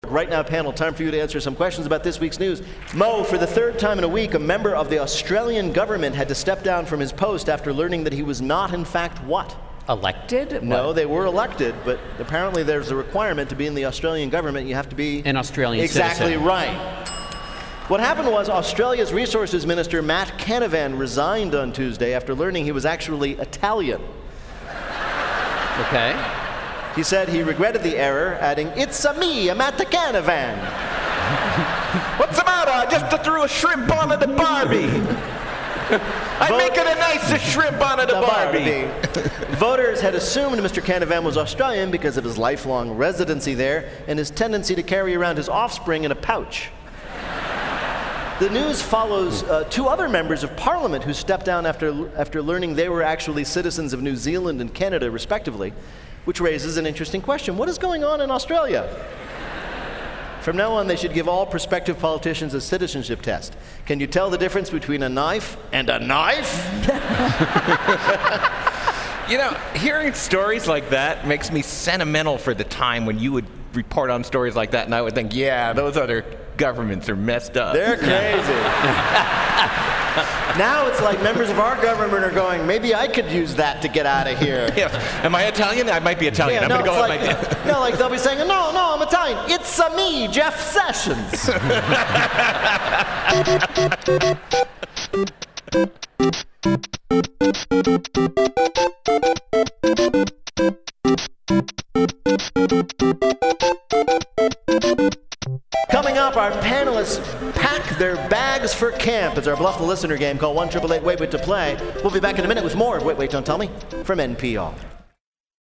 Right now, panel, time for you to answer some questions about this week's news. Mo, for the third time in a week, a member of the Australian government had to step down from his post after learning that he was not, in fact, what? Elected? No, What? they were elected, but apparently there's a requirement to be in the Australian government. You have to be An Australian exactly citizen. right. What happened was Australia's Resources Minister Matt Canavan resigned on Tuesday after learning he was actually Italian. Okay. He said he regretted the error, adding, "It's-a me, a Matt Canavan." What's the matter? I just threw a shrimp onto the Barbie. I'm making a nicer shrimp onto the Barbie. Voters had assumed Mr. Canavan was Australian because of his lifelong residency there and his tendency to carry around his offspring in a pouch. The news follows two other members of Parliament who stepped down after learning they were actually citizens of New Zealand and Canada, respectively, which raises an interesting question. What is going on in Australia? From now on, they should give all prospective politicians a citizenship test. Can you tell the difference between a knife and a knife? You know, hearing stories like that makes me sentimental for the time when you would report on stories like that, and I would think, yeah, those other governments are messed up. They're crazy. Now it's like members of our government are going, maybe I could use that to get out of here. Yeah. Am I Italian? I might be Italian. Yeah, I'm going to go like, with my... no, like they'll be saying, no, I'm Italian. It's-a me, Jeff Sessions. Coming up, our panelists pack their bags for camp as our Bluff the Listener game. Call 1-888-WAIT-WAIT to play. We'll be back in a minute with more of Wait, Wait, Don't Tell Me from NPR.